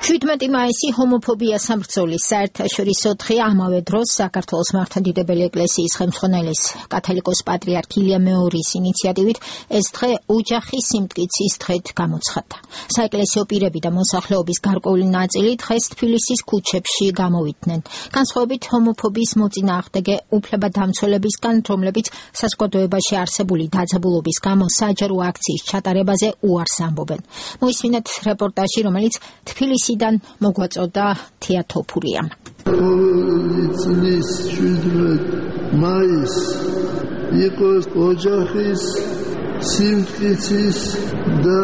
17 მაისი ჰომოფობიას სამბრძოლის საერთაშორისო დღე ამავე დროს საქართველოს მართლმადიდებელი ეკლესიის ხელმძღვანელის კათოლიკოს პატრიარქ ილია მეორის ინიციატივით ეს დღე ოჯახის სიმტკიცის დღედ გამოცხადდა. საეკლესიო პირები და მოსახლეობის გარკვეული ნაწილი დღეს თბილისის ქუჩებში გამოვიდნენ. განსხვავებით ჰომოფობიის მოწინააღმდეგე უფლებადამცველებისგან, რომლებიც საზოგადოებაში არსებული დაძაბულობის გამო საჯარო აქციის ჩატარებაზე უარს ამბობენ. მოისმინეთ რეპორტაჟი, რომელიც თბილისიდან მოგვაწოდა თეატოფურიამ. წლის 17 მაისს იყო ოჯახის სიმტკიცის და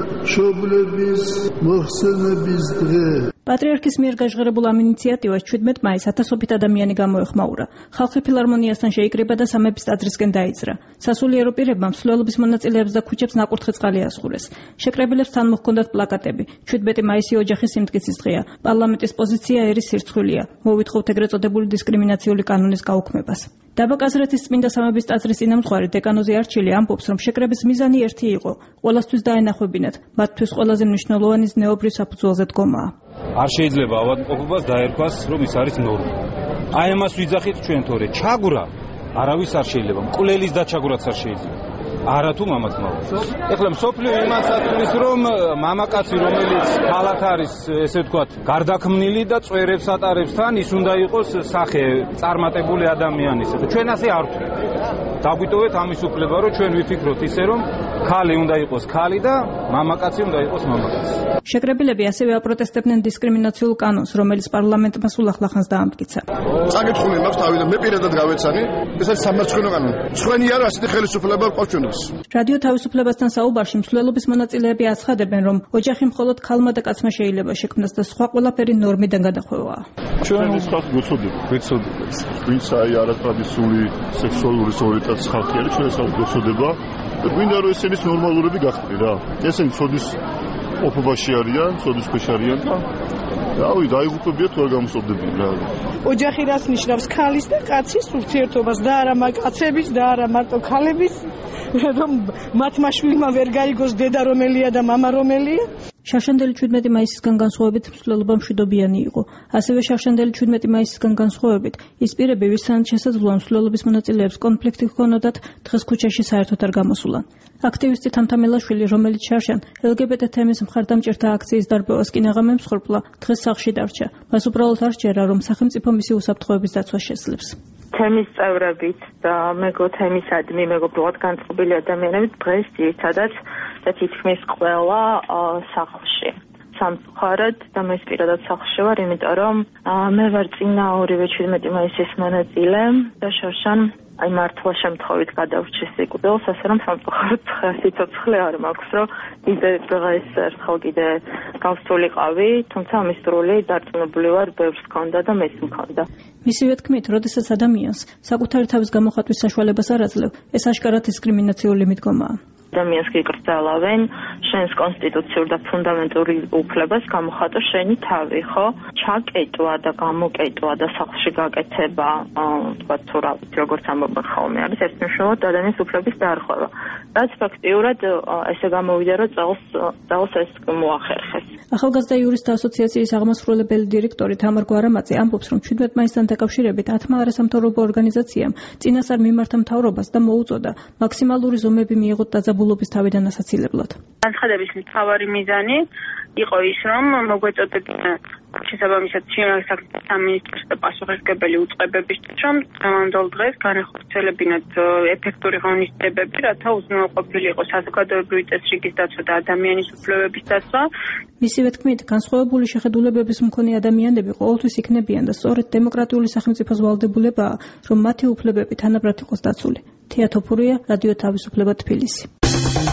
მშობლების მოხსენების დღე. პატრიარქის მიერ გაჟღერებულ ამ ინიციატივას 17 მაისს ათასობით ადამიანი გამოეხმაურა. ხალხი ფილარმონიასთან შეიკრიბა და სამების ტაძრისკენ დაიძრა. სასულიერო პირებმა მსვლელობის მონაწილეებს და ქუჩებს ნაკურთხი წყალი ასხურეს. შეკრებილებს თან მოჰქონდათ პლაკატები. 17 მაისი ოჯახის სიმტკიცის დღეა. პარლამენტის პოზიცია ერის სირცხვილია. მოვითხოვთ ეგრეთ წოდებული დისკრიმინაციული კანონის გაუქმებას. დაბაკაზრეთის წმინდა სამების ტაძრის წინამძღვარი დეკანოზი არჩილი ამბობს, რომ შეკრების მიზანი ერთი იყო: ყველასთვის დაენახებინათ, მათთვის ყველაზე მნიშვნელოვანი ზნეობრივ საფუძველზე დგომაა. არ შეიძლება ავადმყოფობას დაერქვას, რომ ის არის ნორმა. აი ამას ვიძახით ჩვენ თორე ჩაგვრა არავის არ შეიძლება, მკვლელის დაჩაგვრაც არ შეიძლება. არა თუ მამაც მამაც. ეხლა მსოფლიო იმას აწვდის, რომ მამაკაცი, რომელიც ხალათ არის, ესე ვთქვათ, გარდაქმნილი და წვერებს ატარებს თან, ის უნდა იყოს სახე წარმატებული ადამიანისა. ჩვენ ასე არ ვთქვით. დაგვიტოვეთ ამის უფლება, რომ ჩვენ ვიფიქროთ ისე, რომ ქალი უნდა იყოს ქალი და მამაკაცი უნდა იყოს მამაკაცი. შეკრებილები ასევე აპროტესტებდნენ დისკრიმინაციულ კანონს, რომელიც პარლამენტმა სულ ახლახანს დაამტკიცა. წაგეთხოვენ მაქვს თავიდან, მე პირადად გავეცანი, ეს არის სამარცხვინო კანონი. სხვენი არა ასეთი ხელისუფლება ყავს ჩვენს. რადიო თავისუფლებასთან საუბარში მსვლელობის მონაწილეები აცხადებენ, რომ ოჯახი მხოლოდ ქალმა და კაცმა შეიძლება შექმნას და სხვა ყველაფერი ნორმიდან გადახვევაა. ჩვენ ის ხალხი გვეცოდება. ვინც აი არატრადიციული სექსუალური ორიენტაციის ხალხი არის, ჩვენ ეს ხალხი გვეცოდება. გვინდა რომ ესენის ნორმალურები გახდნენ რა. ესენი ცოდის ოფობაში არიან, ცოდის ქვეშ არიან და რავი, დაიღუპებიათ თუ არ გამოსწორდებიან რა. ოჯახი რას ნიშნავს? ქალის და კაცის ურთიერთობას და არა კაცების და არა მარტო ქალების, რომ მათმა შვილმა ვერ გაიგოს დედა რომელია და მამა რომელია. შარშანდელი 17 მაისისგან განსხვავებით მსვლელობა მშვიდობიანი იყო. ასევე შარშანდელი 17 მაისისგან განსხვავებით ის პირები, ვისთანაც შესაძლოა მსვლელობის მონაწილეებს კონფლიქტი ჰქონოდათ, დღეს ქუჩაში საერთოდ არ გამოსულან. აქტივისტი თამთამელაშვილი, რომელიც შარშან LGBT თემის მხარდამჭერთა აქციის დარბევას კი აღამემსხვერპლა, დღეს სახლში დარჩა. მას უბრალოდ არ სჯერა, რომ სახელმწიფო მისი უსაფრთხოების დაცვას შეძლებს. თემის წევრებით და თემისადმი მეგობრულად განწყობილი ადამიანებით დღეს ძირითადად და თითქმის ყველა სახლში. სამწუხაროდ და მე პირადად სახლში ვარ, იმიტომ რომ მე ვარ წინა ორივე 17 მაისის მონაწილე და შარშან აი მართლა შემთხვევით გადავრჩი სიკვდილს, ასე რომ სამწუხაროდ სიცოცხლე არ მაქვს, რომ კიდე დღეს ერთხელ კიდე გავსულიყავი, თუმცა ამის დროული დარწმუნებული ვარ, ბევრს ჰქონდა და მეც მქონდა. მისივე თქმით, როდესაც ადამიანს საკუთარი თავის გამოხატვის საშუალებას არ აძლევ, ეს აშკარად დისკრიმინაციული მიდგომაა. ადამიანს გიკრძალავენ შენს კონსტიტუციურ და ფუნდამენტური უფლებას გამოხატო შენი თავი, ხო? ჩაკეტვა და გამოკეტვა და სახლში გაკეთება, თქვა თუ რა ვიცი, როგორც ამბობენ ხოლმე, არის ერთმნიშვნელად ადამიანის უფლების დაარღვევა. რაც ფაქტიურად ესე გამოვიდა, რომ წელს ეს მოახერხეს. ახალგაზრდა იურისტთა ასოციაციის აღმასრულებელი დირექტორი თამარ გვარამაძე ამბობს, რომ 17 მაისთან დაკავშირებით 10 არასამთავრობო ორგანიზაციამ წინასწარ მიმართა მთავრობას და მოუწოდა მაქსიმალური ზომები მიიღოთ დაძაბულობის თავიდან ასაცილებლად. განცხადების მთავარი მიზანი იყო ის, რომ მოგვეწოდებინა შესაბამისად საქმეთა სამინისტროს და პასუხისმგებელი უწყებებისთვის, რომ დღევანდელ დღეს განახორციელებინათ ეფექტური ღონისძიებები, რათა უზრუნველყოფილი იყოს საზოგადოებრივი წესრიგის დაცვა და ადამიანის უფლებების დაცვა. მისივე თქმით, განსხვავებული შეხედულებების მქონე ადამიანები ყოველთვის იქნებიან და სწორედ დემოკრატიული სახელმწიფოს ვალდებულებაა, რომ მათი უფლებები თანაბრად იყოს დაცული. თეატოფურია, რადიო თავისუფლება, თბილისი.